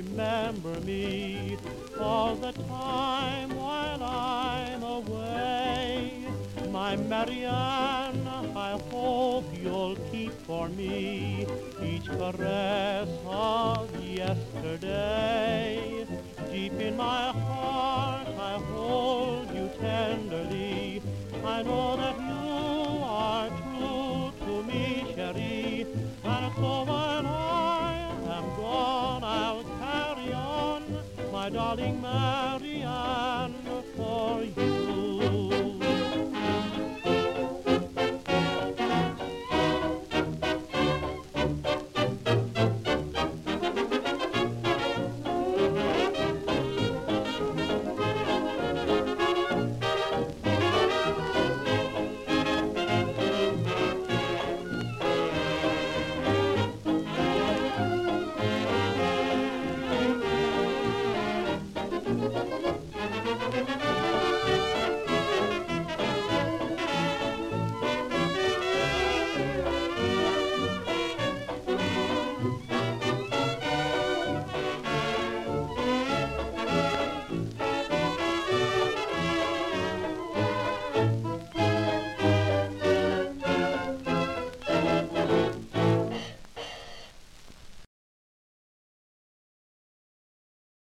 remember me all the time while I'm away. My Marianne, I hope you'll keep for me each caress of yesterday. Deep in my heart I hold you tenderly. I know that you are true to me, chérie. And so when I am gone, I'll carry on, my darling Marianne.